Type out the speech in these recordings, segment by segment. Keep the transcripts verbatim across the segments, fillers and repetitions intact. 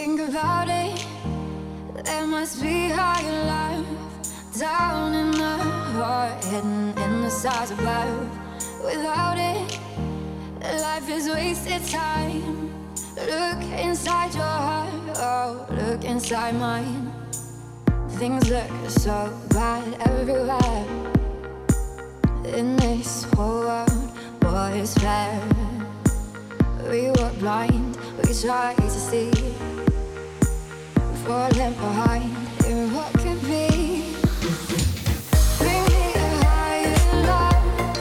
Think about it, there must be higher life down in the heart, hidden in the stars above. Without it, life is wasted time. Look inside your heart, oh, look inside mine. Things look so bad everywhere in this whole world. What is fair? We were blind, we tried to see, falling behind in what could be. Bring me a higher love,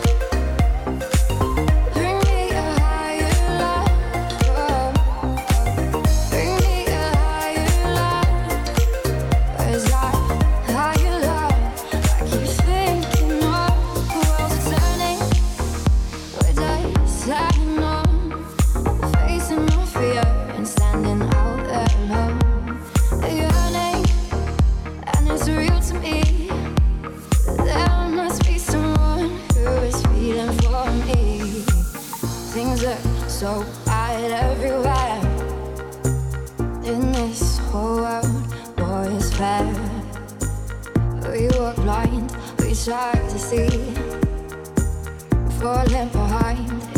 bring me a higher love, oh. Bring me a higher love, where's that higher love? I keep thinking of the world's turning, we're just sliding on, facing no fear and standing out there alone. Yearning, and it's real to me. There must be someone who is feeling for me. Things look so bad everywhere in this whole world. What is fair? We were blind, we tried to see, falling behind